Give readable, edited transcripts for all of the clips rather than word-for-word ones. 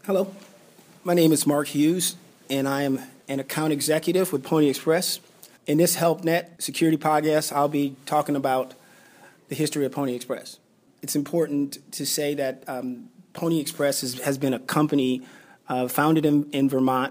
Hello, my name is Mark Hughes, and I am an account executive with Pony Express. In this HelpNet security podcast, I'll be talking about the history of Pony Express. It's important to say that Pony Express has been a company founded in Vermont.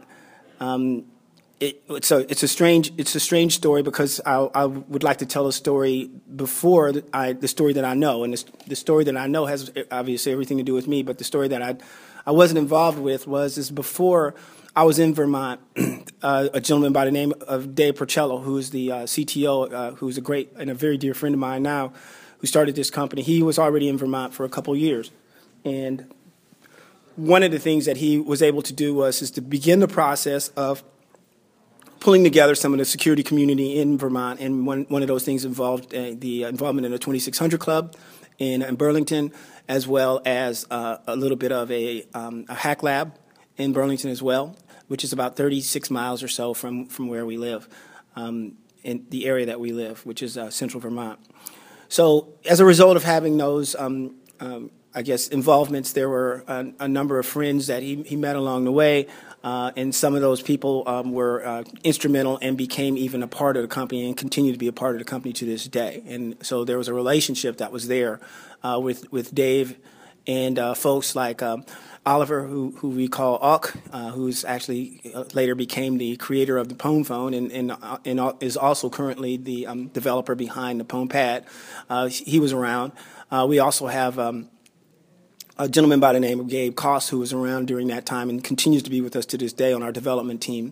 It's a strange story because I would like to tell a story before the story that I know, and the story that I know has obviously everything to do with me. But the story that I wasn't involved with is before I was in Vermont. A gentleman by the name of Dave Porcello, who is the CTO, who's a great and a very dear friend of mine now, who started this company. He was already in Vermont for a couple of years, and one of the things that he was able to do is to begin the process of pulling together some of the security community in Vermont, and one of those things involved the involvement in the 2600 Club in Burlington, as well as a little bit of a hack lab in Burlington as well, which is about 36 miles or so from where we live, in the area that we live, which is central Vermont. So as a result of having those, involvements, there were a number of friends that he met along the way, and some of those people were instrumental and became even a part of the company and continue to be a part of the company to this day. And so there was a relationship that was there with Dave and folks like Oliver, who we call Auk, who's actually later became the creator of the Pwn phone and is also currently the developer behind the Pwn pad. He was around. We also have a gentleman by the name of Gabe Koss, who was around during that time and continues to be with us to this day on our development team.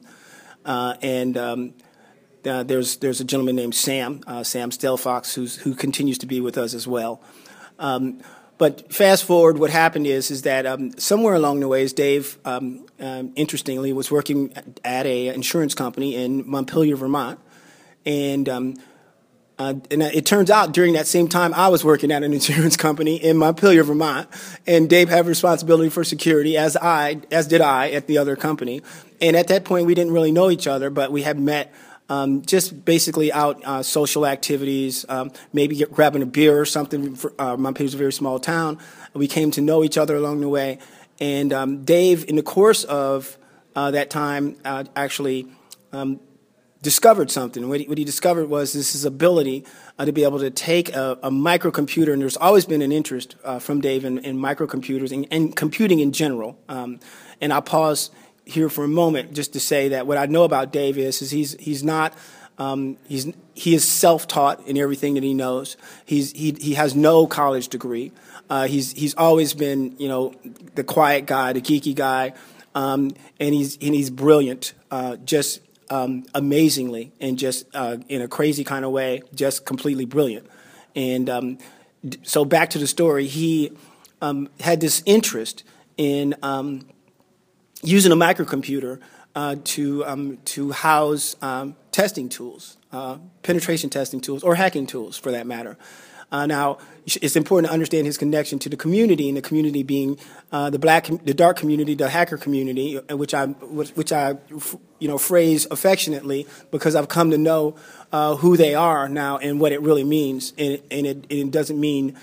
There's a gentleman named Sam Stelfox, who continues to be with us as well. But fast forward, what happened is that somewhere along the ways, Dave, interestingly, was working at a insurance company in Montpelier, Vermont, and it turns out during that same time I was working at an insurance company in Montpelier, Vermont, and Dave had responsibility for security, as did I at the other company. And at that point, we didn't really know each other, but we had met just basically out social activities, maybe grabbing a beer or something. Montpelier's a very small town. We came to know each other along the way. And Dave, in the course of that time, actually discovered something. What he discovered was this ability to be able to take a microcomputer, and there's always been an interest from Dave in microcomputers and computing in general. And I'll pause here for a moment just to say that what I know about Dave is he's not he is self-taught in everything that he knows. He has no college degree. He's always been the quiet guy, the geeky guy, and he's brilliant. Just amazingly, and just in a crazy kind of way, just completely brilliant. And so back to the story, he had this interest in using a microcomputer to house testing tools, penetration testing tools, or hacking tools for that matter. Now, it's important to understand his connection to the community, and the community being the dark community, the hacker community, which I phrase affectionately because I've come to know who they are now and what it really means, and it doesn't mean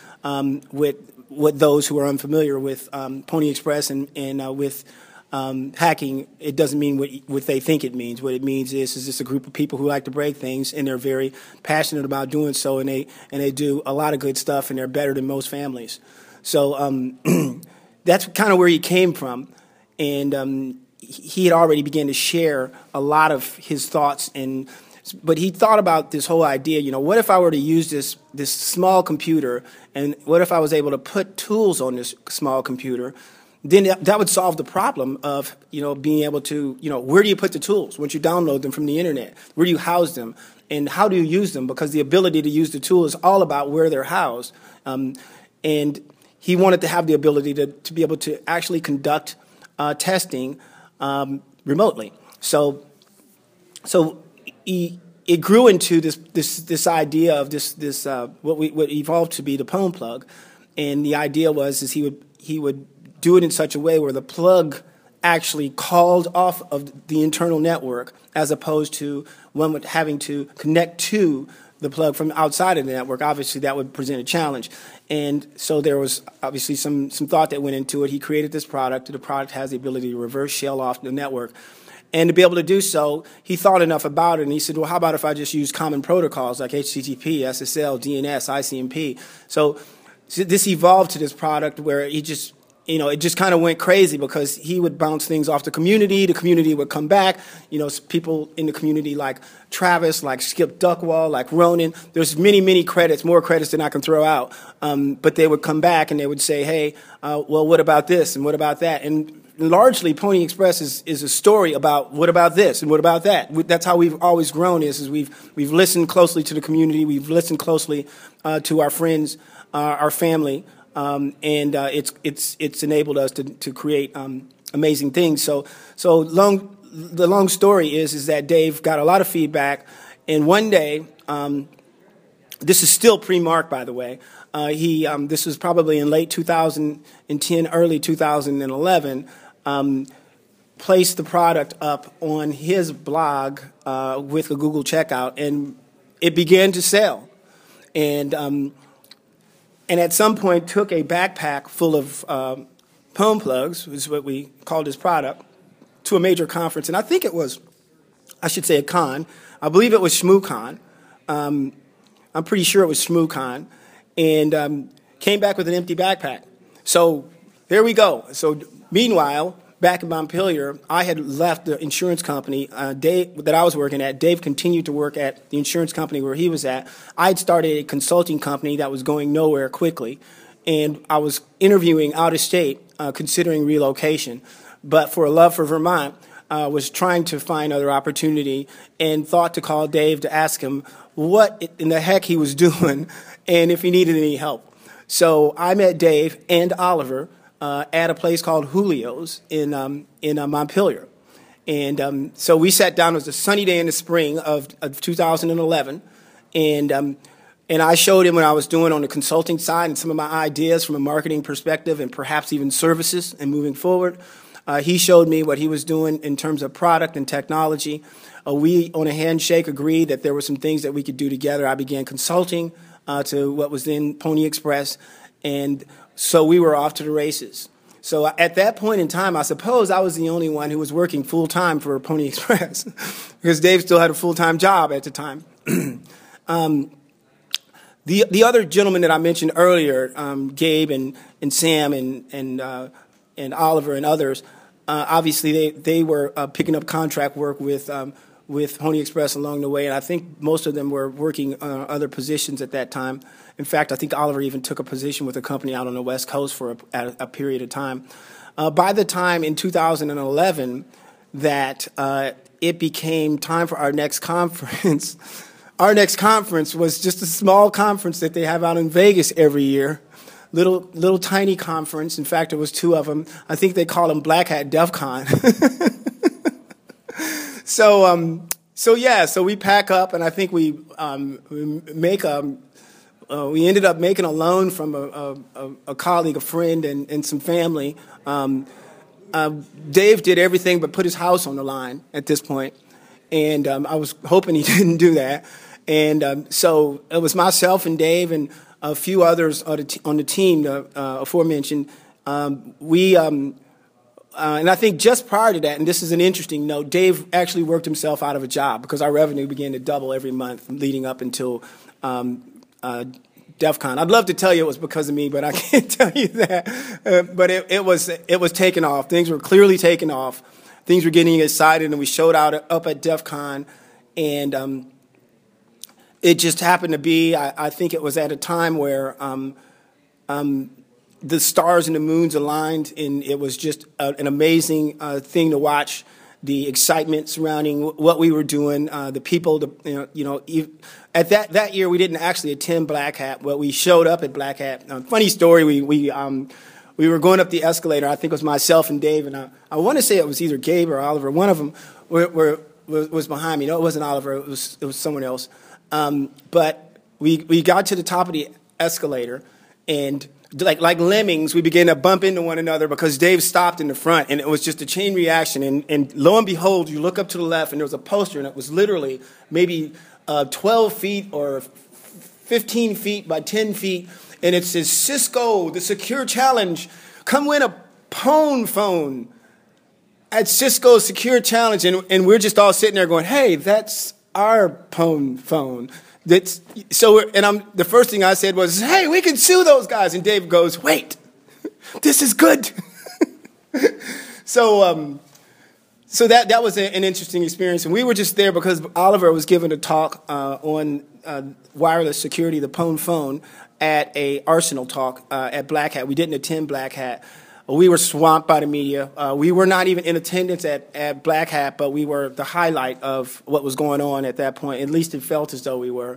what those who are unfamiliar with Pony Express and with hacking, it doesn't mean what they think it means. What it means is just a group of people who like to break things, and they're very passionate about doing so, and they do a lot of good stuff, and they're better than most families. So that's kind of where he came from, and he had already began to share a lot of his thoughts, but he thought about this whole idea. What if I were to use this small computer, and what if I was able to put tools on this small computer? Then that would solve the problem of, being able to, where do you put the tools once you download them from the internet? Where do you house them? And how do you use them? Because the ability to use the tool is all about where they're housed. And he wanted to have the ability to be able to actually conduct testing remotely. So it grew into this idea of this what evolved to be the Pwn plug. And the idea was he would do it in such a way where the plug actually called off of the internal network, as opposed to one having to connect to the plug from outside of the network, obviously that would present a challenge. And so there was obviously some thought that went into it. He created this product. The product has the ability to reverse shell off the network. And to be able to do so, he thought enough about it, and he said, well, how about if I just use common protocols like HTTP, SSL, DNS, ICMP? So this evolved to this product where he just, it just kind of went crazy because he would bounce things off the community would come back. People in the community like Travis, like Skip Duckwall, like Ronan. There's many credits, more credits than I can throw out. But they would come back and they would say, hey, well, what about this and what about that? And largely, Pony Express is a story about what about this and what about that. That's how we've always grown. Is we've listened closely to the community. We've listened closely to our friends, our family, and it's enabled us to create amazing things. So the long story is that Dave got a lot of feedback, and one day, this is still pre-Mark, by the way. This was probably in late 2010, early 2011. Placed the product up on his blog with a Google checkout, and it began to sell. And at some point took a backpack full of Pwn plugs, which is what we called his product, to a major conference. And I think it was, I should say a con. I believe it was ShmooCon. I'm pretty sure it was ShmooCon. And came back with an empty backpack. So there we go. So meanwhile, back in Montpelier, I had left the insurance company that I was working at. Dave continued to work at the insurance company where he was at. I had started a consulting company that was going nowhere quickly, and I was interviewing out of state, considering relocation. But for a love for Vermont, was trying to find other opportunity and thought to call Dave to ask him what in the heck he was doing and if he needed any help. So I met Dave and Oliver at a place called Julio's in Montpelier. And so we sat down. It was a sunny day in the spring of 2011. And I showed him what I was doing on the consulting side and some of my ideas from a marketing perspective and perhaps even services and moving forward. He showed me what he was doing in terms of product and technology. We, on a handshake, agreed that there were some things that we could do together. I began consulting to what was then Pony Express, and so we were off to the races. So at that point in time, I suppose I was the only one who was working full-time for Pony Express because Dave still had a full-time job at the time. The other gentlemen that I mentioned earlier, Gabe and Sam and Oliver and others, obviously they were picking up contract work with Pony Express along the way, and I think most of them were working other positions at that time. In fact, I think Oliver even took a position with a company out on the West Coast for a period of time. By the time in 2011 that it became time for our next conference, our next conference was just a small conference that they have out in Vegas every year. Little tiny conference. In fact, there was two of them. I think they call them Black Hat DEF CON. So we pack up, and I think we ended up making a loan from a colleague, a friend, and some family. Dave did everything but put his house on the line at this point, and I was hoping he didn't do that. And so it was myself and Dave and a few others on the team, aforementioned. And I think just prior to that, and this is an interesting note, Dave actually worked himself out of a job because our revenue began to double every month leading up until DEF CON. I'd love to tell you it was because of me, but I can't tell you that. But it was taking off. Things were clearly taking off. Things were getting excited, and we showed up at DEF CON, and it just happened to be, I think it was at a time where the stars and the moons aligned, and it was just an amazing thing to watch. The excitement surrounding what we were doing, the people, at that year we didn't actually attend Black Hat, but we showed up at Black Hat. Funny story, we were going up the escalator. I think it was myself and Dave, and I want to say it was either Gabe or Oliver. One of them was behind me. No, it wasn't Oliver. It was someone else. But we got to the top of the escalator, and like lemmings, we began to bump into one another because Dave stopped in the front, and it was just a chain reaction. And lo and behold, you look up to the left, and there was a poster, and it was literally maybe 12 feet or 15 feet by 10 feet, and it says, Cisco, the Secure Challenge, come win a Pwn phone at Cisco's Secure Challenge. And we're just all sitting there going, hey, that's our Pwn phone. The first thing I said was, hey, we can sue those guys. And Dave goes, wait, this is good. So that was an interesting experience. And we were just there because Oliver was giving a talk on wireless security, the Pwn phone, at a Arsenal talk at Black Hat. We didn't attend Black Hat. We were swamped by the media. We were not even in attendance at Black Hat, but we were the highlight of what was going on at that point. At least it felt as though we were.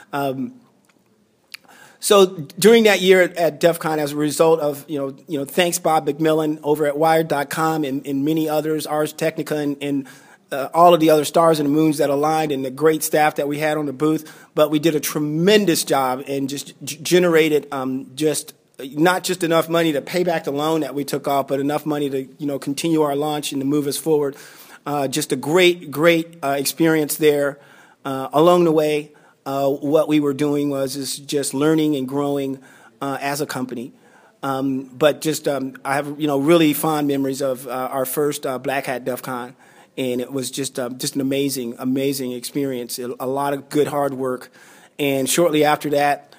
So during that year at DEF CON, as a result of, thanks Bob McMillan over at Wired.com and many others, Ars Technica and all of the other stars and the moons that aligned and the great staff that we had on the booth. But we did a tremendous job and just generated not just enough money to pay back the loan that we took off, but enough money to, continue our launch and to move us forward. Just a great experience there. Along the way, what we were doing is just learning and growing as a company. But just I have really fond memories of our first Black Hat DEF CON, and it was just an amazing experience. A lot of good hard work, and shortly after that,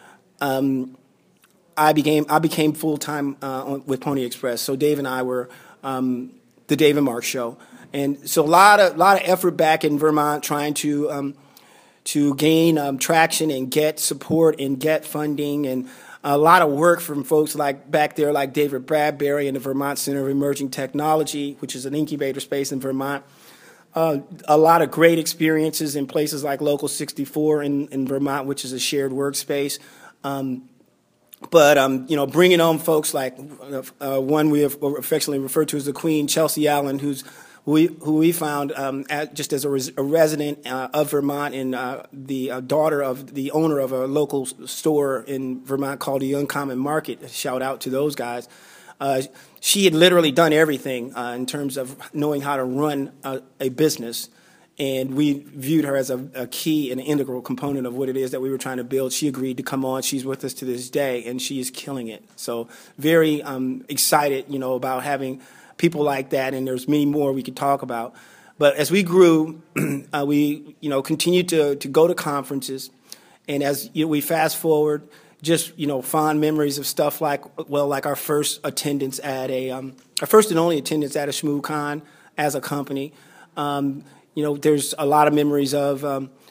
I became full-time with Pony Express. So Dave and I were the Dave and Mark Show, and so a lot of effort back in Vermont trying to gain traction and get support and get funding, and a lot of work from folks back there like David Bradbury and the Vermont Center of Emerging Technology, which is an incubator space in Vermont. A lot of great experiences in places like Local 64 in Vermont, which is a shared workspace. But bringing on folks like one we have affectionately referred to as the Queen, Chelsea Allen, who we found just as a resident of Vermont and the daughter of the owner of a local store in Vermont called the Uncommon Market. Shout out to those guys. She had literally done everything in terms of knowing how to run a business. And we viewed her as a key and an integral component of what it is that we were trying to build. She agreed to come on. She's with us to this day, and she is killing it. So very excited, about having people like that, and there's many more we could talk about. But as we grew, we, continued to go to conferences. And as we fast forward, just, fond memories of stuff like our first attendance at our first and only attendance at a ShmooCon as a company. There's a lot of memories of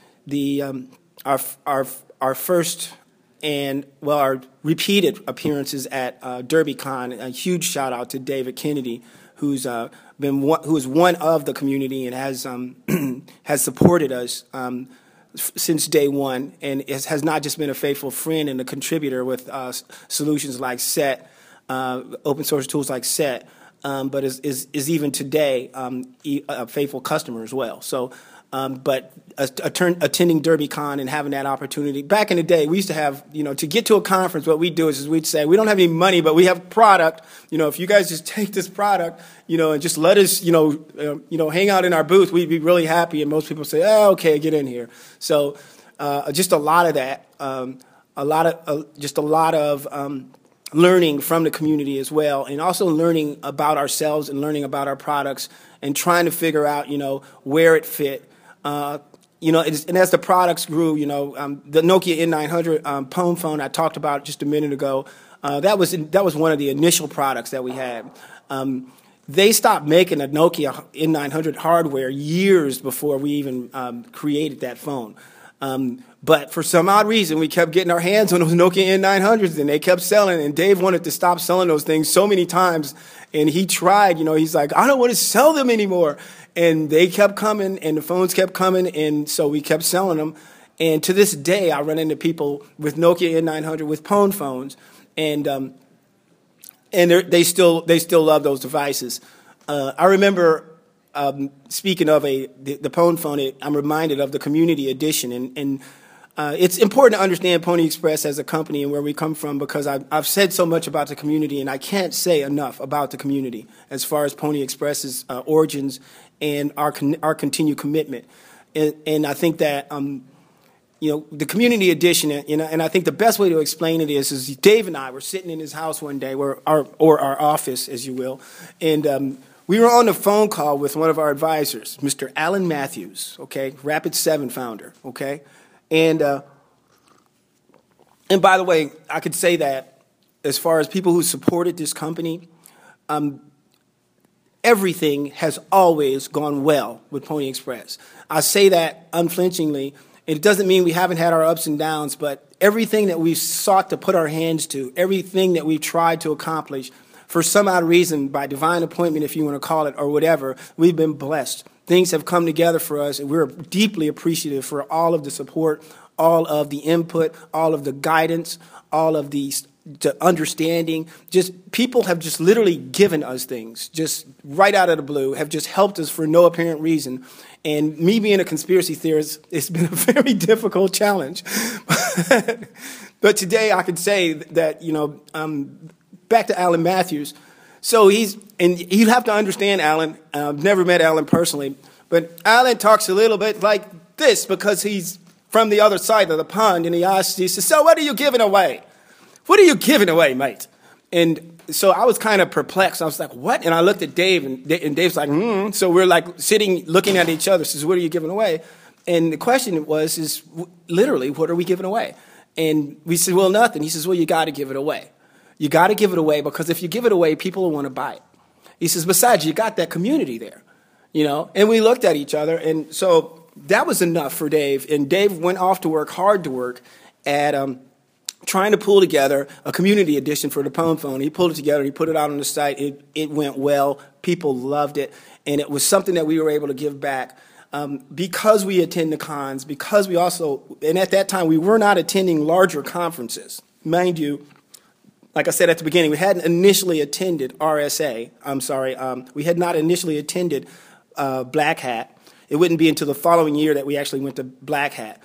our first and our repeated appearances at DerbyCon. A huge shout out to David Kennedy, who is one of the community and has has supported us since day one, and has not just been a faithful friend and a contributor with solutions like SET, open source tools like SET. But is even today a faithful customer as well. So, but attending DerbyCon and having that opportunity. Back in the day, we used to have, to get to a conference, what we'd do is we'd say, we don't have any money, but we have product. If you guys just take this product, and just let us, hang out in our booth, we'd be really happy. And most people say, oh, okay, get in here. So, just a lot of that, a lot of learning from the community as well, and also learning about ourselves and learning about our products and trying to figure out, where it fit. And as the products grew, the Nokia N900 Pwn phone I talked about just a minute ago, that was one of the initial products that we had. They stopped making a Nokia N900 hardware years before we even created that phone. But for some odd reason, we kept getting our hands on those Nokia N900s, and they kept selling. And Dave wanted to stop selling those things so many times, and he tried. He's like, I don't want to sell them anymore. And they kept coming, and the phones kept coming, and so we kept selling them. And to this day, I run into people with Nokia N900 with Pwn phones, and they still love those devices. I remember. Speaking of the Pwn phone, I'm reminded of the community edition, and it's important to understand Pony Express as a company and where we come from, because I've said so much about the community, and I can't say enough about the community as far as Pony Express's origins and our continued commitment. And I think that the community edition, and I think the best way to explain it is Dave and I were sitting in his house one day, or our office, as you will, and we were on a phone call with one of our advisors, Mr. Alan Matthews, okay, Rapid7 founder, okay, and by the way, I could say that as far as people who supported this company, everything has always gone well with Pony Express. I say that unflinchingly. It doesn't mean we haven't had our ups and downs, but everything that we've sought to put our hands to, everything that we've tried to accomplish, for some odd reason, by divine appointment, if you want to call it, or whatever, we've been blessed. Things have come together for us, and we're deeply appreciative for all of the support, all of the input, all of the guidance, all of the understanding. Just people have just literally given us things, just right out of the blue, have just helped us for no apparent reason. And me being a conspiracy theorist, it's been a very difficult challenge. But today I could say that, back to Alan Matthews. So and you have to understand Alan. I've never met Alan personally, but Alan talks a little bit like this because he's from the other side of the pond, and he says, so what are you giving away? What are you giving away, mate? And so I was kind of perplexed. I was like, what? And I looked at Dave, and Dave's like, So we're like sitting, looking at each other, says, what are you giving away? And the question is literally, what are we giving away? And we said, well, nothing. He says, well, you got to give it away. You got to give it away because if you give it away, people will want to buy it. He says, besides, you got that community there, And we looked at each other, and so that was enough for Dave. And Dave went off to work, hard to work, at trying to pull together a community edition for the Pwn Phone. He pulled it together. He put it out on the site. It went well. People loved it. And it was something that we were able to give back because we attend the cons, because we also, and at that time, we were not attending larger conferences. Mind you, like I said at the beginning, we hadn't initially attended RSA. We had not initially attended Black Hat. It wouldn't be until the following year that we actually went to Black Hat.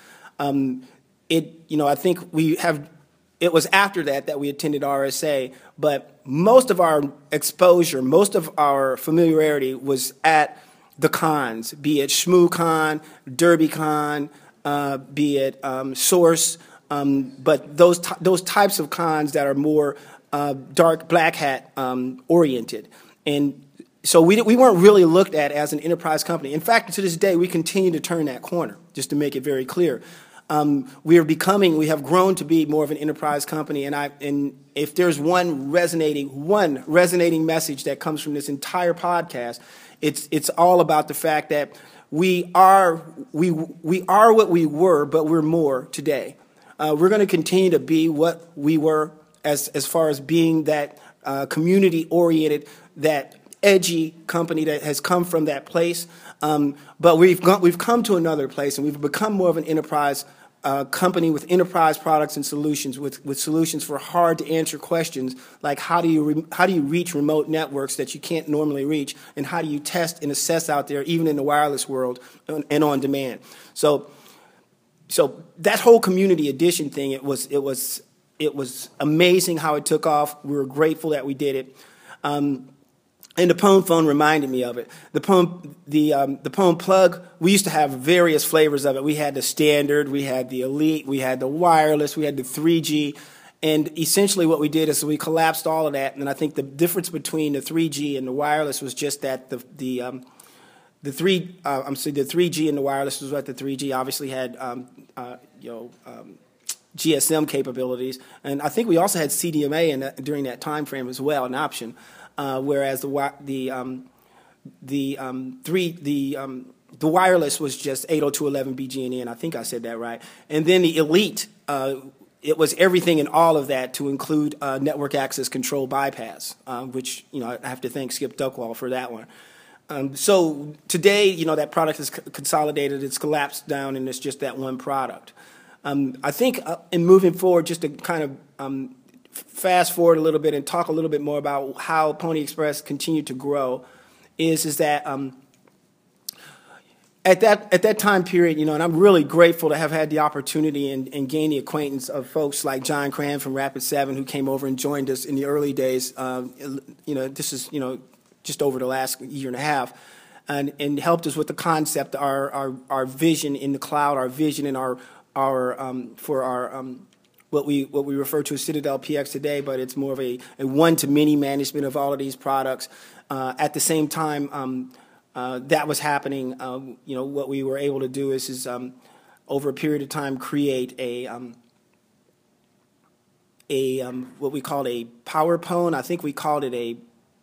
I think it was after that we attended RSA, but most of our exposure, most of our familiarity was at the cons, be it ShmooCon, DerbyCon, be it Source, but those types of cons that are more dark Black Hat oriented. And so we weren't really looked at as an enterprise company. In fact, to this day, we continue to turn that corner, just to make it very clear. We have grown to be more of an enterprise company, and if there's one resonating message that comes from this entire podcast, it's all about the fact that we are what we were, but we're more today. We're going to continue to be what we were as far as being that community oriented, that edgy company that has come from that place. But we've come to another place, and we've become more of an enterprise company with enterprise products and solutions, with solutions for hard to answer questions like how do you reach remote networks that you can't normally reach, and how do you test and assess out there, even in the wireless world and on demand. So that whole community edition thing, it was amazing how it took off. We were grateful that we did it. And the Pwn Phone reminded me of it. The Pwn Plug, we used to have various flavors of it. We had the standard, we had the elite, we had the wireless, we had the 3G. And essentially what we did is we collapsed all of that. And I think the difference between the 3G and the wireless was just that the 3G and the wireless was what the 3G obviously had GSM capabilities. And I think we also had CDMA during that time frame as well, an option. Whereas the wireless was just 802.11 BGNE, and I think I said that right. And then the Elite, it was everything and all of that to include network access control bypass, which I have to thank Skip Duckwall for that one. So today, that product is consolidated, it's collapsed down, and it's just that one product. I think in moving forward, just to kind of fast forward a little bit and talk a little bit more about how Pony Express continued to grow, is that at that time period, and I'm really grateful to have had the opportunity and gain the acquaintance of folks like John Cran from Rapid7, who came over and joined us in the early days. This is just over the last year and a half, and helped us with the concept, our vision in the cloud, our vision in our what we refer to as Citadel PX today, but it's more of a one-to-many management of all of these products. At the same time, that was happening. What we were able to do is over a period of time create what we called a PowerPone. I think we called it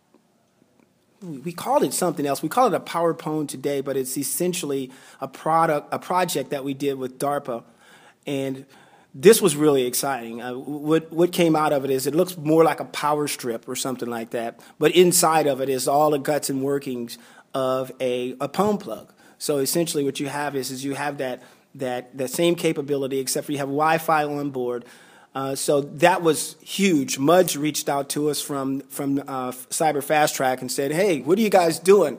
something else. We call it a PowerPone today, but it's essentially a project that we did with DARPA, and this was really exciting. What came out of it is it looks more like a power strip or something like that, but inside of it is all the guts and workings of a PON plug. So essentially, what you have is you have that same capability, except for you have Wi-Fi on board. So that was huge. Mudge reached out to us from Cyber Fast Track and said, "Hey, what are you guys doing?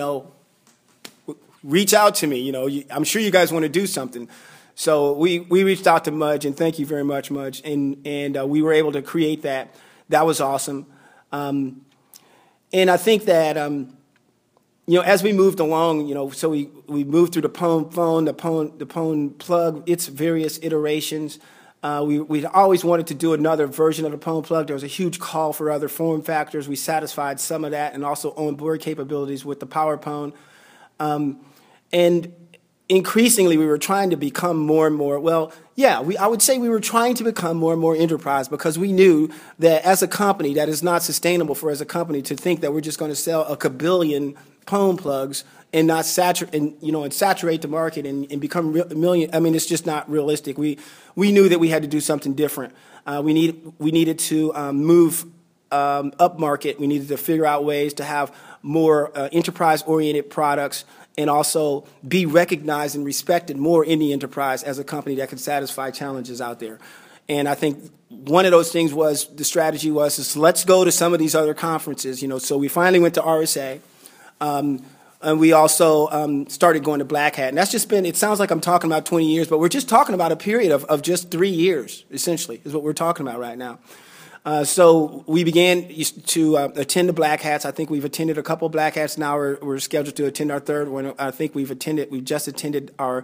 Reach out to me. I'm sure you guys want to do something." So we reached out to Mudge, and thank you very much, Mudge, and we were able to create that. That was awesome. And I think that as we moved along, so we moved through the PON phone, the PON plug, its various iterations. We'd always wanted to do another version of the PON plug. There was a huge call for other form factors. We satisfied some of that, and also on-board capabilities with the PowerPone. And increasingly, we were trying to become more and more, I would say we were trying to become more and more enterprise, because we knew that as a company, that is not sustainable for as a company to think that we're just going to sell a kabillion PON plugs and not saturate the market and become a million. I mean, it's just not realistic. We knew that we had to do something different. We needed to move up market. We needed to figure out ways to have more enterprise-oriented products, and also be recognized and respected more in the enterprise as a company that can satisfy challenges out there. And I think one of those things was, the strategy was let's go to some of these other conferences. So we finally went to RSA, and we also started going to Black Hat. And that's just been, it sounds like I'm talking about 20 years, but we're just talking about a period of just 3 years, essentially, is what we're talking about right now. So we began to attend the Black Hats. I think we've attended a couple of Black Hats now. We're scheduled to attend our third one. I think we've just attended our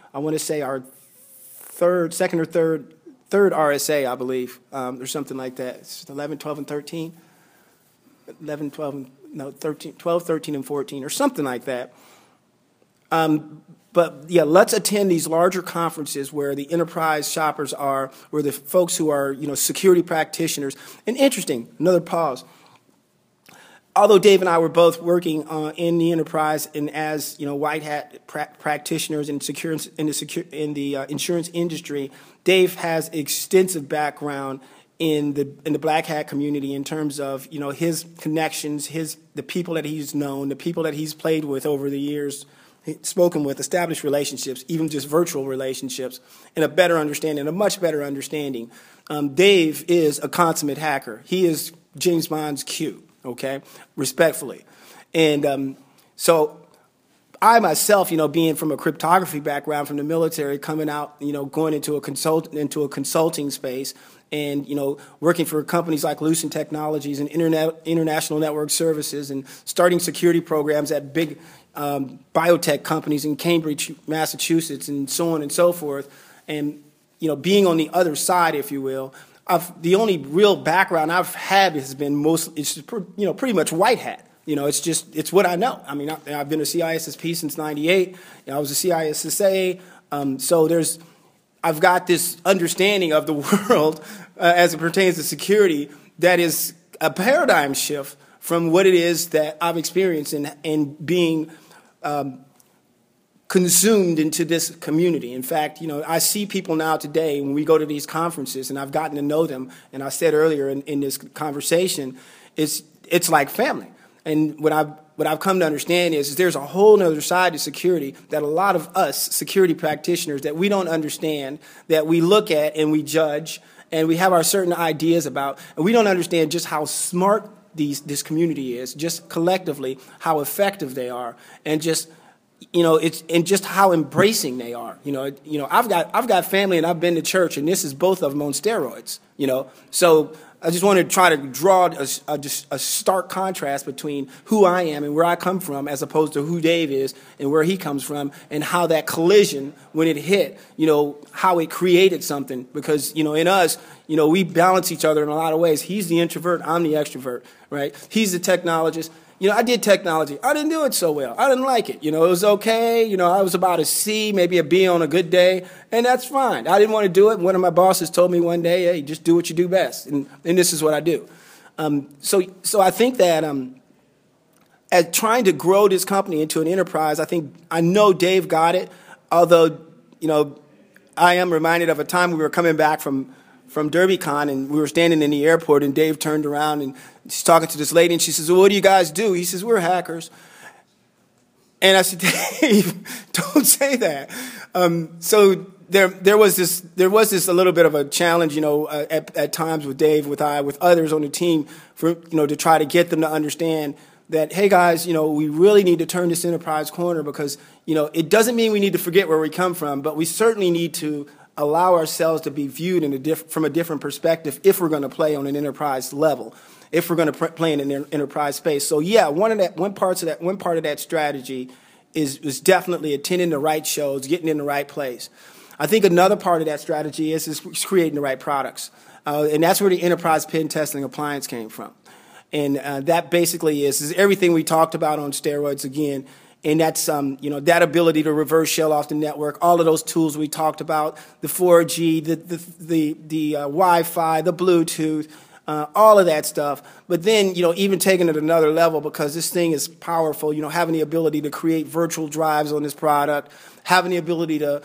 second or third RSA, I believe, or something like that. It's 11, 12, and 13. 11, 12, no, 13, 12, 13, and 14, or something like that. But yeah, let's attend these larger conferences where the enterprise shoppers are, where the folks who are, security practitioners. And interesting, another pause. Although Dave and I were both working in the enterprise and as white hat practitioners in the insurance industry, Dave has extensive background in the Black Hat community in terms of his connections, the people that he's known, the people that he's played with over the years, spoken with, established relationships, even just virtual relationships, and a much better understanding. Dave is a consummate hacker. He is James Bond's Q, okay, respectfully. And so I myself, being from a cryptography background from the military, coming out, going into a consulting space, and working for companies like Lucent Technologies and International Network Services, and starting security programs at big biotech companies in Cambridge, Massachusetts, and so on and so forth, and being on the other side, if you will, the only real background I've had has been pretty much white hat. It's what I know. I mean, I've been a CISSP since '98. I was a CISSA, so I've got this understanding of the world as it pertains to security that is a paradigm shift from what it is that I've experienced in being consumed into this community. In fact, I see people now today when we go to these conferences, and I've gotten to know them, and I said earlier in this conversation, it's like family. And what I've come to understand is there's a whole other side to security that a lot of us security practitioners that we don't understand, that we look at and we judge, and we have our certain ideas about, and we don't understand just how smart this community is, just collectively how effective they are, and just just how embracing they are. I've got family, and I've been to church, and this is both of them on steroids. So I just want to try to draw just a stark contrast between who I am and where I come from as opposed to who Dave is and where he comes from and how that collision, when it hit, how it created something. Because, in us, we balance each other in a lot of ways. He's the introvert, I'm the extrovert, right? He's the technologist. I did technology. I didn't do it so well. I didn't like it. It was okay. I was about a C, maybe a B on a good day, and that's fine. I didn't want to do it. One of my bosses told me one day, hey, just do what you do best, and this is what I do. So I think that as trying to grow this company into an enterprise, I know Dave got it, although, I am reminded of a time we were coming back from DerbyCon, and we were standing in the airport, and Dave turned around, and she's talking to this lady, and she says, well, what do you guys do? He says, we're hackers. And I said, Dave, don't say that. So there was this a little bit of a challenge, at times with Dave, with others on the team, for to try to get them to understand that, hey guys, we really need to turn this enterprise corner because it doesn't mean we need to forget where we come from, but we certainly need to allow ourselves to be viewed from a different perspective if we're going to play on an enterprise level, if we're going to play in an enterprise space. So yeah, one part of that strategy is definitely attending the right shows, getting in the right place. I think another part of that strategy is creating the right products, and that's where the enterprise pen testing appliance came from, and that basically is everything we talked about on steroids again. And that's, that ability to reverse shell off the network, all of those tools we talked about, the 4G, the Wi-Fi, the Bluetooth, all of that stuff. But then, even taking it another level because this thing is powerful, having the ability to create virtual drives on this product, having the ability to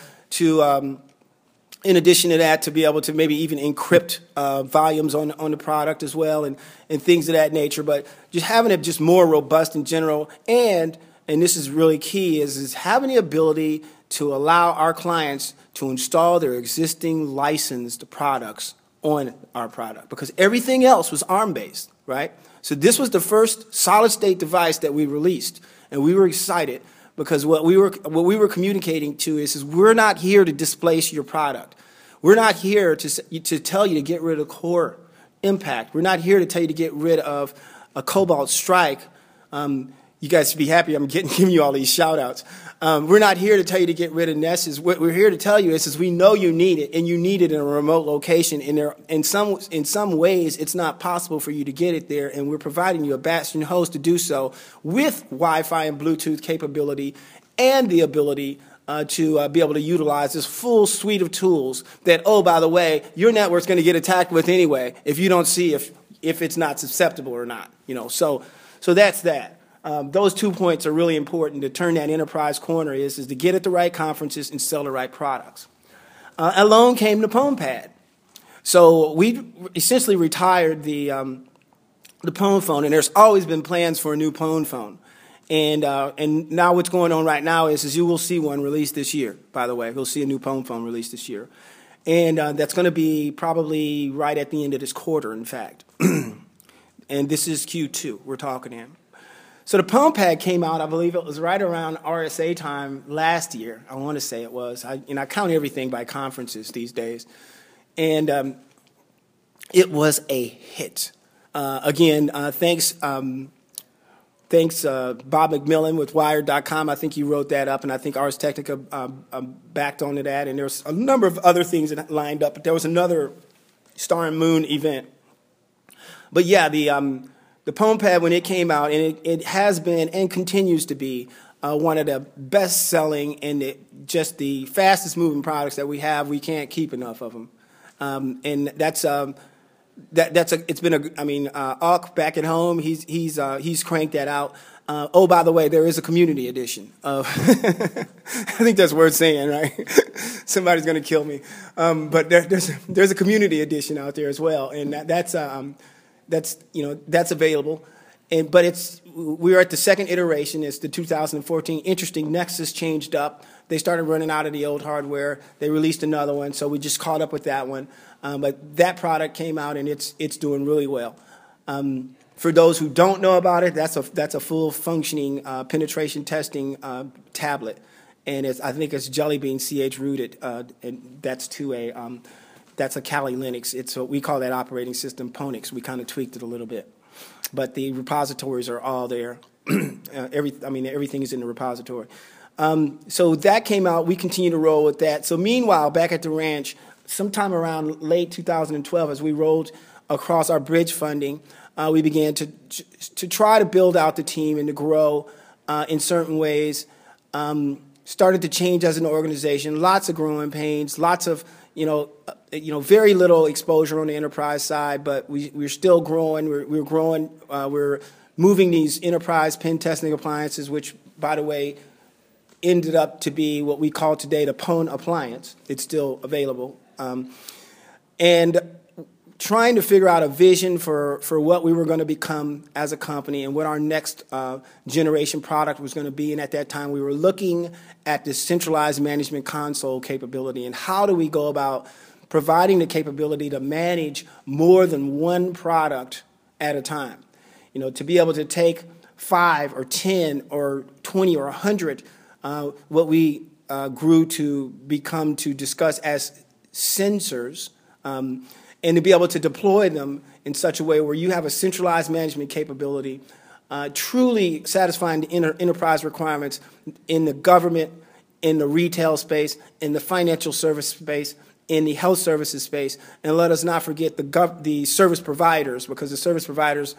in addition to that, to be able to maybe even encrypt volumes on the product as well and things of that nature. But just having it just more robust in general, and this is really key, is having the ability to allow our clients to install their existing licensed products on our product, because everything else was ARM-based, right? So this was the first solid-state device that we released, and we were excited because what we were communicating to is we're not here to displace your product. We're not here to tell you to get rid of Core Impact. We're not here to tell you to get rid of a Cobalt Strike. You guys should be happy I'm giving you all these shout-outs. We're not here to tell you to get rid of Nessus. What we're here to tell you is we know you need it, and you need it in a remote location. And in some ways, it's not possible for you to get it there, and we're providing you a bastion host to do so with Wi-Fi and Bluetooth capability and the ability to be able to utilize this full suite of tools that, oh, by the way, your network's going to get attacked with anyway if you don't see if it's not susceptible or not. So that's that. Those 2 points are really important to turn that enterprise corner is to get at the right conferences and sell the right products. Along came the PhonePad. So we essentially retired the Pwn phone, and there's always been plans for a new Pwn phone. And now what's going on right now is you will see one released this year, by the way. You'll see a new Pwn phone released this year. And that's going to be probably right at the end of this quarter, in fact. And this is Q2 we're talking in. So the PhonePad came out, I believe it was right around RSA time last year. I want to say it was. I count everything by conferences these days. And it was a hit. Again, thanks Bob McMillan with Wired.com. I think he wrote that up, and I think Ars Technica backed onto that. And there's a number of other things that lined up, but there was another Star and Moon event. But yeah, the PhonePad, when it came out, and it has been and continues to be one of the best-selling and just the fastest-moving products that we have. We can't keep enough of them, and it's been Alk back at home. He's cranked that out. Oh, by the way, there is a community edition of. I think that's worth saying, right? Somebody's going to kill me, but there's a community edition out there as well, and that's available. But we're at the second iteration. It's the 2014. Interesting, Nexus changed up. They started running out of the old hardware. They released another one, so we just caught up with that one. But that product came out, and it's doing really well. For those who don't know about it, that's a full functioning penetration testing tablet, and I think it's Jelly Bean CH rooted, and that's to That's a Kali Linux. It's what we call that operating system Ponix. We kind of tweaked it a little bit. But the repositories are all there. Everything is in the repository. So that came out. We continue to roll with that. So meanwhile, back at the ranch, sometime around late 2012, as we rolled across our bridge funding, we began to try to build out the team and to grow in certain ways. Started to change as an organization. Lots of growing pains. Lots of very little exposure on the enterprise side, but we're still growing. We're growing. We're moving these enterprise pen testing appliances, which, by the way, ended up to be what we call today the Pwn appliance. It's still available. And trying to figure out a vision for what we were going to become as a company and what our next generation product was going to be. And at that time, we were looking at this centralized management console capability and how do we go about providing the capability to manage more than one product at a time. To be able to take 5 or 10 or 20 or 100, what we grew to become to discuss as sensors, and to be able to deploy them in such a way where you have a centralized management capability, truly satisfying the enterprise requirements in the government, in the retail space, in the financial service space, in the health services space, and let us not forget the service providers, because the service providers,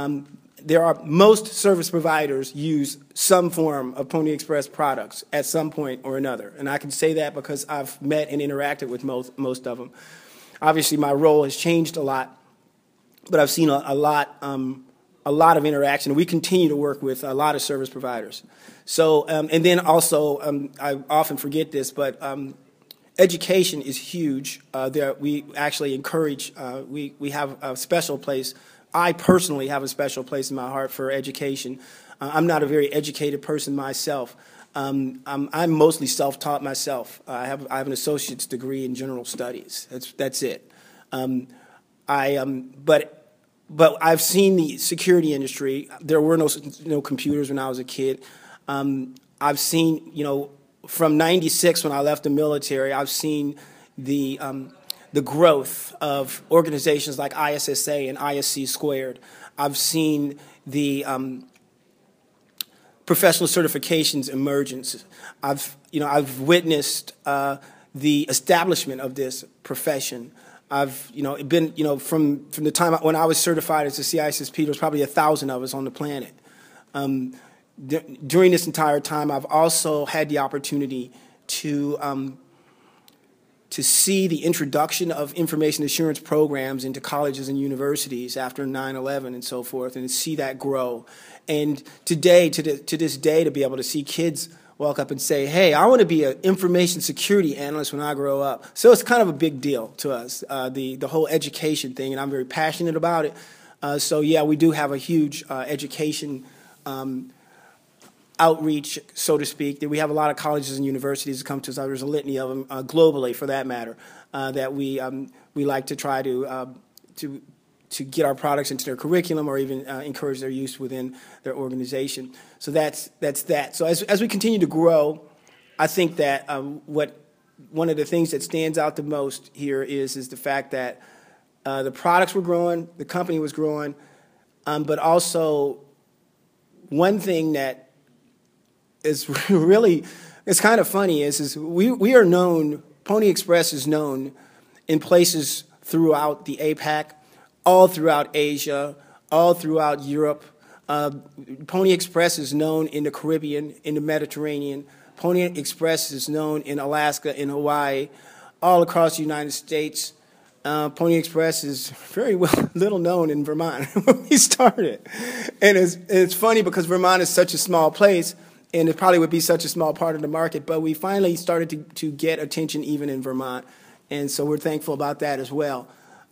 most service providers use some form of Pony Express products at some point or another. And I can say that because I've met and interacted with most of them. Obviously, my role has changed a lot, but I've seen a lot of interaction. We continue to work with a lot of service providers. So, and then also, I often forget this, but education is huge. We actually encourage. We have a special place. I personally have a special place in my heart for education. I'm not a very educated person myself. I'm mostly self-taught myself. I have an associate's degree in general studies. That's it. But I've seen the security industry. There were no computers when I was a kid. I've seen, from '96 when I left the military, I've seen the growth of organizations like ISSA and ISC Squared. I've seen the professional certifications emergence. I've witnessed the establishment of this profession. I've been from the time when I was certified as a CISSP, there was probably 1,000 of us on the planet. During this entire time, I've also had the opportunity to see the introduction of information assurance programs into colleges and universities after 9/11 and so forth, and to see that grow. And today, to this day, to be able to see kids walk up and say, hey, I want to be an information security analyst when I grow up. So it's kind of a big deal to us, the whole education thing, and I'm very passionate about it. So yeah, we do have a huge education outreach, so to speak. That we have a lot of colleges and universities that come to us. There's a litany of them globally, for that matter, that we like to try to get our products into their curriculum or even encourage their use within their organization. So that's that. So as we continue to grow, I think that one of the things that stands out the most here is the fact that the products were growing, the company was growing, but also one thing that is really, it's kind of funny is we are known, Pony Express is known in places throughout the APAC, all throughout Asia, all throughout Europe. Pony Express is known in the Caribbean, in the Mediterranean. Pony Express is known in Alaska, in Hawaii, all across the United States. Pony Express is very little known in Vermont when we started. And it's funny because Vermont is such a small place, and it probably would be such a small part of the market, but we finally started to get attention even in Vermont. And so we're thankful about that as well.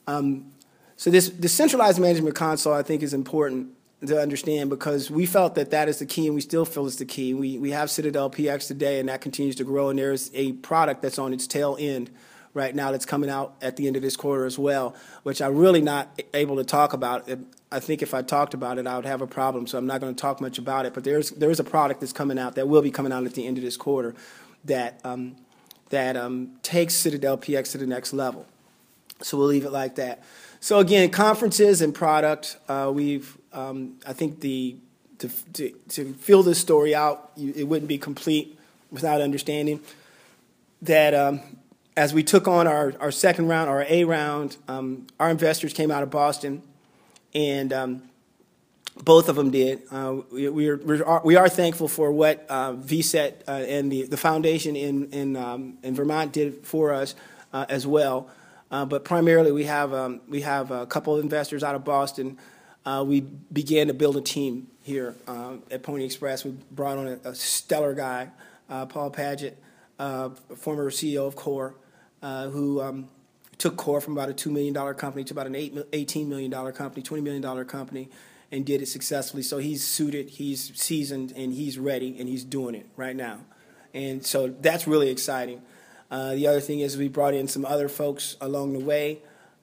So the centralized management console, I think, is important to understand because we felt that is the key, and we still feel it's the key. We have Citadel PX today, and that continues to grow, and there's a product that's on its tail end right now that's coming out at the end of this quarter as well, which I'm really not able to talk about. I think if I talked about it, I would have a problem, so I'm not going to talk much about it. But there is a product that's coming out that will be coming out at the end of this quarter that takes Citadel PX to the next level. So we'll leave it like that. So again, conferences and product. I think to fill this story out, it wouldn't be complete without understanding that as we took on our second round, our A round, our investors came out of Boston, and both of them did. We are thankful for what VSET and the foundation in Vermont did for us as well. But primarily, we have a couple of investors out of Boston. We began to build a team here at Pony Express. We brought on a stellar guy, Paul Paget, former CEO of Core, who took Core from about a $2 million company to about an $18 million company, $20 million company, and did it successfully. So he's suited, he's seasoned, and he's ready, and he's doing it right now. And so that's really exciting. The other thing is we brought in some other folks along the way.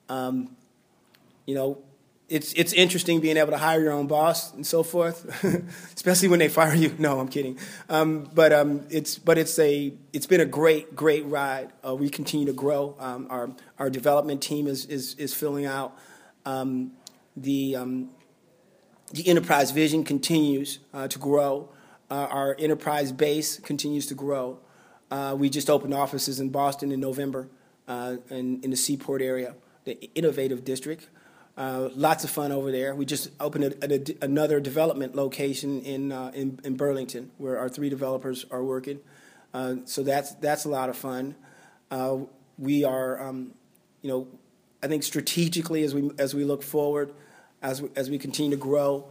It's interesting being able to hire your own boss and so forth, especially when they fire you. No, I'm kidding. It's been a great ride. We continue to grow. Our development team is filling out. The enterprise vision continues to grow. Our enterprise base continues to grow. We just opened offices in Boston in November, in the Seaport area, the Innovative District. Lots of fun over there. We just opened another development location in Burlington, where our 3 developers are working. So that's a lot of fun. We are, I think strategically as we look forward, as we continue to grow.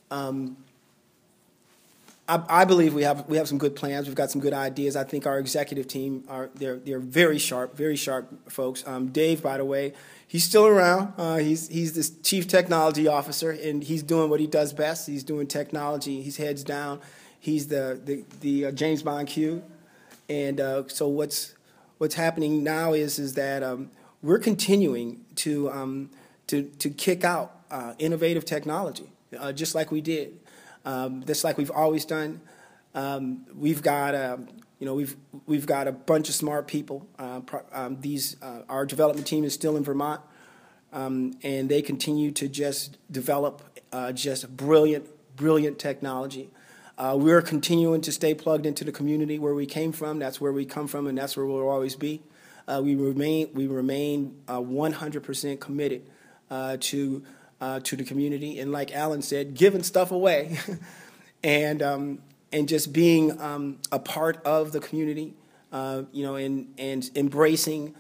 I believe we have some good plans. We've got some good ideas. I think our executive team they're very sharp folks. Dave, by the way, he's still around. He's the chief technology officer, and he's doing what he does best. He's doing technology. He's heads down. He's the James Bond Q. And so what's happening now is that we're continuing to kick out innovative technology, just like we did. Just like we've always done. We've got a bunch of smart people. Our development team is still in Vermont, and they continue to just develop just brilliant technology. We're continuing to stay plugged into the community where we came from. That's where we come from, and that's where we'll always be. We remain 100% committed to the community, and like Alan said, giving stuff away, and just being a part of the community, and embracing,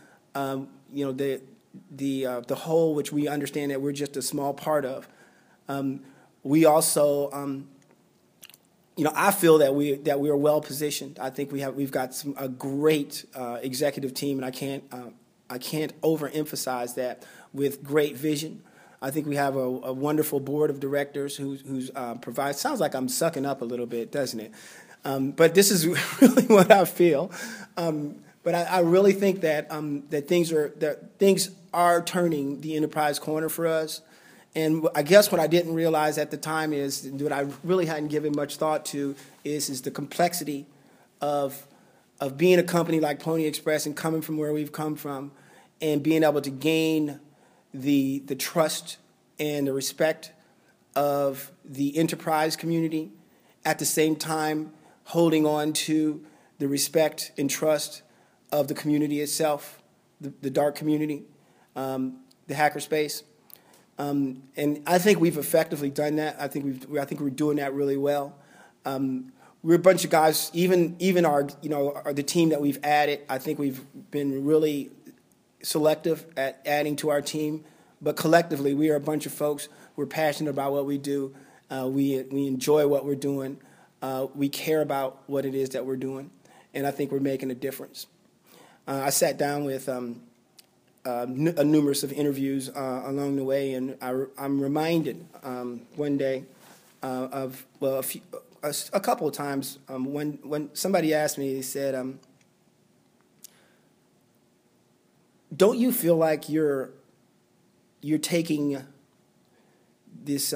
the whole, which we understand that we're just a small part of. We also, I feel that we are well positioned. I think we've got a great executive team, and I can't overemphasize that, with great vision. I think we have a wonderful board of directors who's provides. Sounds like I'm sucking up a little bit, doesn't it? But this is really what I feel. But I really think that things are turning the enterprise corner for us. And I guess what I didn't realize at the time is what I really hadn't given much thought to is the complexity of being a company like Pony Express and coming from where we've come from, and being able to gain the trust and the respect of the enterprise community, at the same time holding on to the respect and trust of the community itself, the dark community, the hackerspace. And I think we've effectively done that. I think we're doing that really well. We're a bunch of guys, even our the team that we've added. I think we've been really selective at adding to our team, but collectively we are a bunch of folks. We're passionate about what we do. We enjoy what we're doing. We care about what it is that we're doing, and I think we're making a difference. I sat down with numerous of interviews along the way, and I'm reminded one day of a couple of times when somebody asked me. They said, "Don't you feel like you're taking these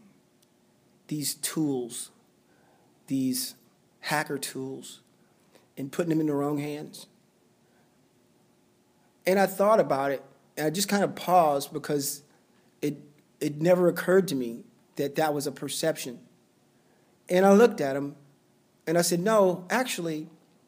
tools, these hacker tools, and putting them in the wrong hands?" And I thought about it, And I just kind of paused because it never occurred to me that that was a perception. And I looked at him and I said, no, actually,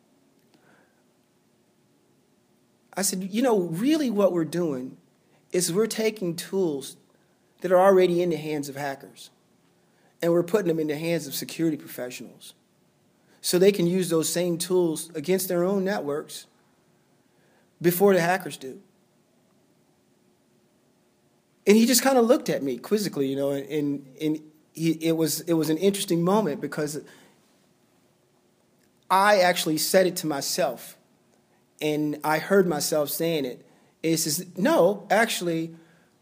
I said, really what we're doing is we're taking tools that are already in the hands of hackers and we're putting them in the hands of security professionals so they can use those same tools against their own networks before the hackers do. And he just kind of looked at me quizzically, it was an interesting moment because I actually said it to myself, and I heard myself saying it. It says, no, actually,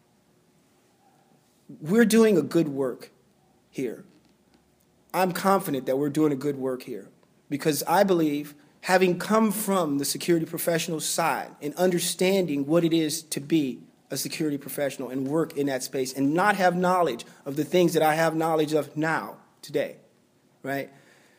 we're doing a good work here. I'm confident that we're doing a good work here because I believe, having come from the security professional side and understanding what it is to be a security professional and work in that space and not have knowledge of the things that I have knowledge of now, today, right?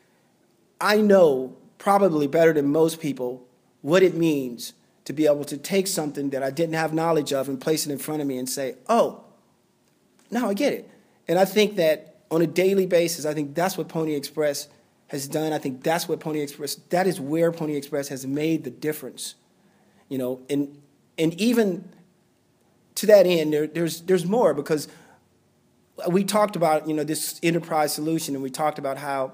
I know probably better than most people what it means to be able to take something that I didn't have knowledge of and place it in front of me and say, oh, now I get it. And I think that on a daily basis, I think that's what Pony Express has done. I think that's what that is where Pony Express has made the difference, and even to that end, there's more, because we talked about, this enterprise solution, and we talked about how,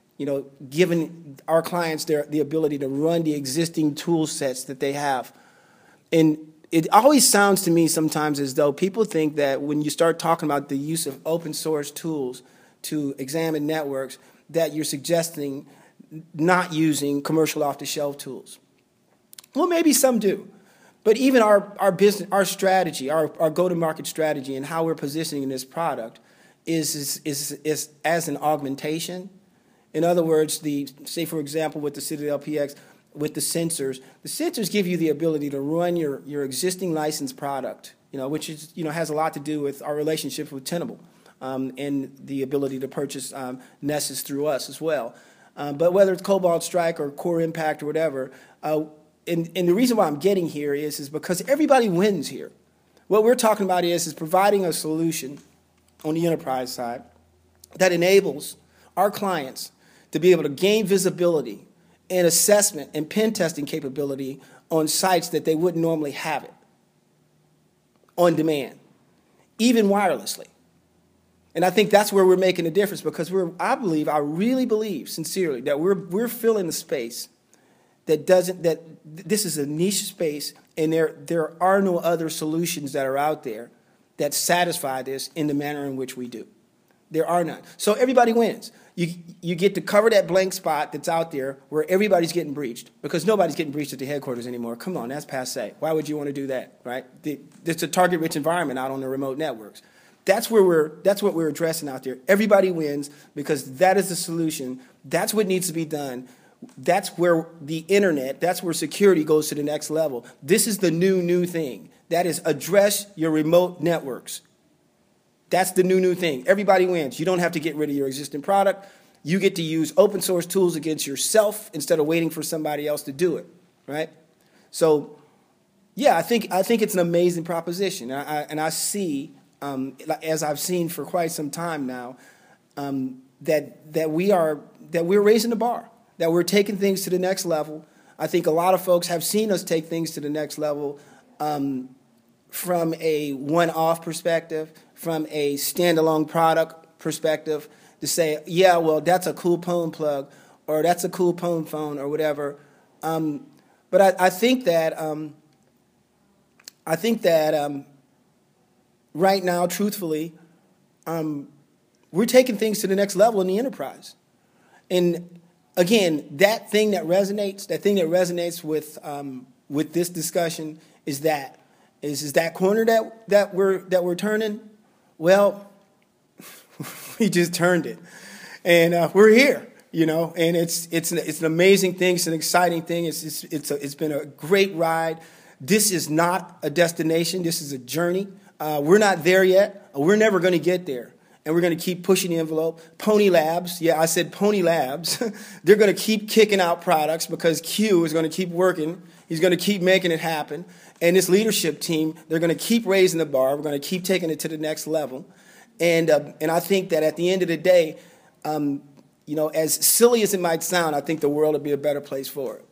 giving our clients the ability to run the existing tool sets that they have. And it always sounds to me sometimes as though people think that when you start talking about the use of open source tools to examine networks, that you're suggesting not using commercial off-the-shelf tools. Well, maybe some do. But even our business, our strategy, our go-to-market strategy and how we're positioning this product is as an augmentation. In other words, say, for example, with the Citadel PX, with the sensors give you the ability to run your existing licensed product, which is, has a lot to do with our relationship with Tenable and the ability to purchase Nessus through us as well. But whether it's Cobalt Strike or Core Impact or whatever, and the reason why I'm getting here is because everybody wins here. What we're talking about is providing a solution on the enterprise side that enables our clients to be able to gain visibility and assessment and pen testing capability on sites that they wouldn't normally have it on demand, even wirelessly. And I think that's where we're making a difference, because I really believe sincerely that we're filling the space that this is a niche space, and there are no other solutions that are out there that satisfy this in the manner in which we do. There are none. So everybody wins. You get to cover that blank spot that's out there where everybody's getting breached, because nobody's getting breached at the headquarters anymore. Come on, that's passé. Why would you want to do that, right? It's a target-rich environment out on the remote networks. That's what we're addressing out there. Everybody wins because that is the solution. That's what needs to be done. That's where the internet, that's where security goes to the next level. This is the new thing. That is, address your remote networks. That's the new thing. Everybody wins. You don't have to get rid of your existing product. You get to use open source tools against yourself instead of waiting for somebody else to do it, right? So, yeah, I think it's an amazing proposition. And I see, as I've seen for quite some time now, that we're raising the bar, that we're taking things to the next level. I think a lot of folks have seen us take things to the next level from a one-off perspective, from a standalone product perspective, to say, yeah, well, that's a cool Pwn plug, or that's a cool Pwn phone, or whatever. But I think that right now, truthfully, we're taking things to the next level in the enterprise. And again, that thing that resonates with this discussion is that corner that we're turning. Well, we just turned it, and we're here, And it's an amazing thing. It's an exciting thing. It's been a great ride. This is not a destination. This is a journey. We're not there yet. We're never going to get there. And we're going to keep pushing the envelope. Pony Labs, yeah, I said Pony Labs. They're going to keep kicking out products because Q is going to keep working. He's going to keep making it happen. and this leadership team, they're going to keep raising the bar. We're going to keep taking it to the next level. And I think that at the end of the day, as silly as it might sound, I think the world will be a better place for it.